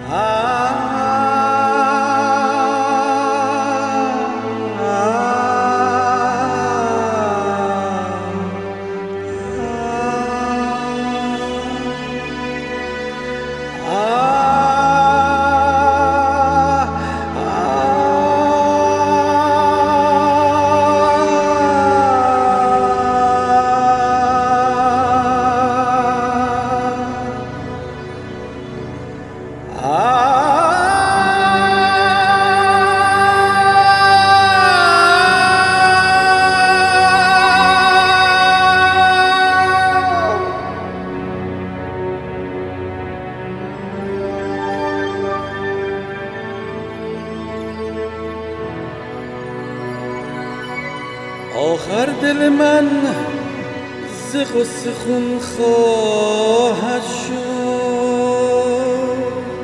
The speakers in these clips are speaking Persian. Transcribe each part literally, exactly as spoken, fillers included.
آخر دل من ز غصه خون خواهد شد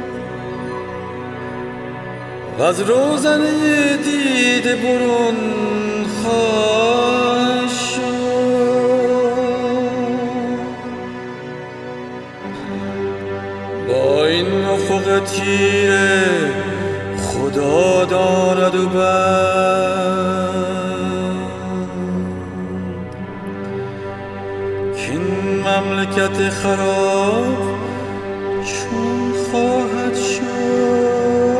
و از روزنه دیده برون خواهد شد. با این افق تیره خدا دارد و بر این مملکت خراب چون خواهد شد.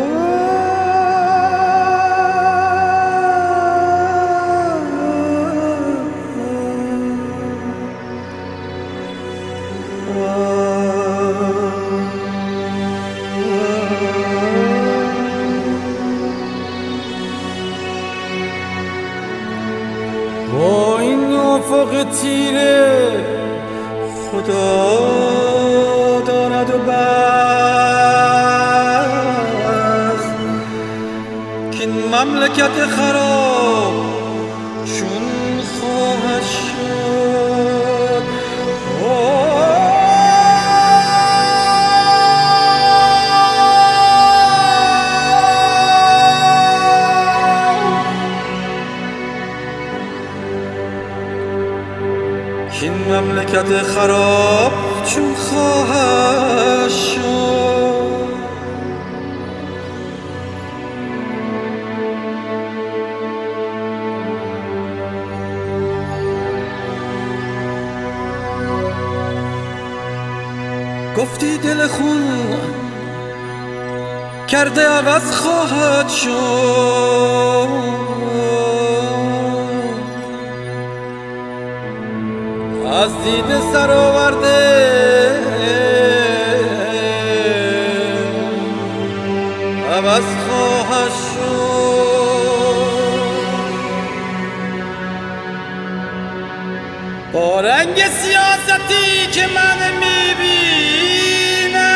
با این افق تیره خدا دارد و بس که این مملکت خراب چون خواهد شد. این مملکت خراب چون خواهد شد. گفتی دل خون کرده عوض خواهد شد. از دیده سر آورده عوض خواهد شد. با رنگ سیاستی که من میبینم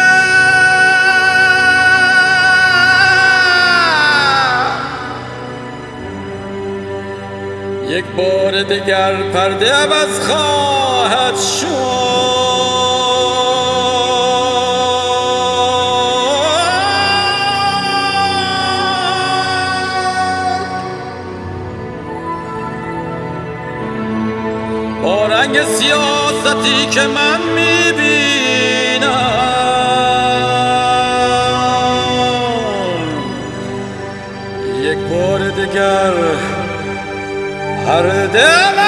یک بار دیگر پرده عوض خواهد شد. با رنگ سیاستی که من میبینم یک بار دیگر پرده